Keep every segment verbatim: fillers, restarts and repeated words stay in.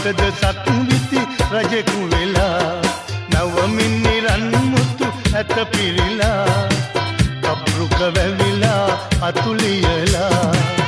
කුමටද සක්විති රජෙකු වෙලා නවමින් නිරන් මුතු ඇත පිරිලා කප්රුක වැවිලා අතුලියලා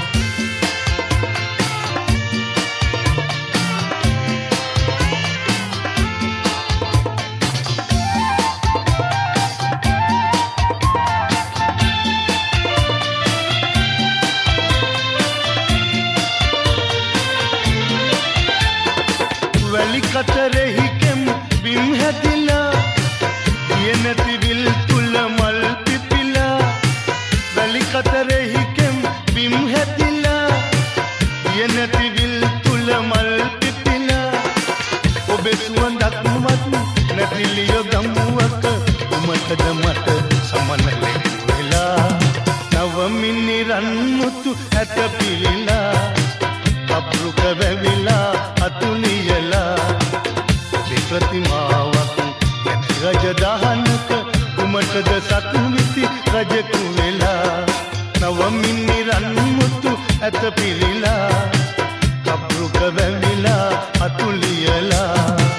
වැලි කතරෙහි කෙම් බිම් හැදිලා යනති විල් තුල මල් පිපිලා වැලි කතරෙහි කෙම් බිම් හැදිලා යනති විල් තුල මල් පිපිලා ඔබේ සුවඳක් මත් නැතිලිය ගමුවක උමතද මට සමන වෙලා නවමින් නිරන් මුතු ඇත පිරිලා කප්රුක වැවිලා අතුලියලා ප්‍රතිමාවක් නැති රජ දහනක කුමටද සක්විති රජෙකු වෙලා නවමින් නිරන් මුතු ඇත පිරිලා කප්රුක වැවිලා අතුලියලා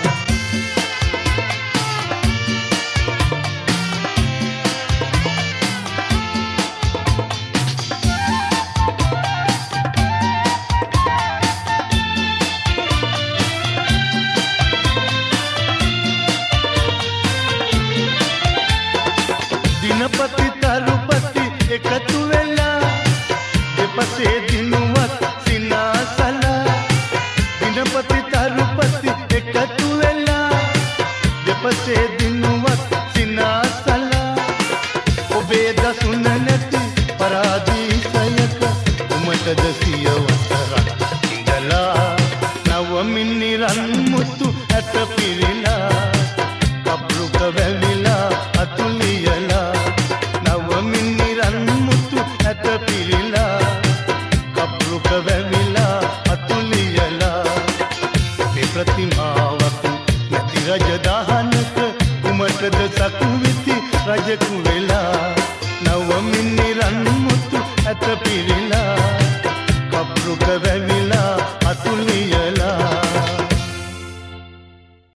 දිනපති තරුපති එකතු වෙලා දෙපසේ දිනුවත් සිනාසලා දිනපති තරුපති එකතු වෙලා දෙපසේ දිනුවත් සිනාසලා ඔබේ දසුන නැති පරාදීසයක උමටද සියවසරක් ඉඳලා නවමින් නිරන් මුතු ඇත පිරිලා කප්රුක වැවිලා අතුලියලා නවමින් නිරන් මුතු ඇත පිරිලා කප්රුක වැවිලා අතුලියලා මේ ප්‍රතිමාවක් නැති රජ දහනක කුමටද සක්විති රජෙකු වෙලා නවමින් නිරන් මුතු ඇත පිරිලා කප්රුක වැවිලා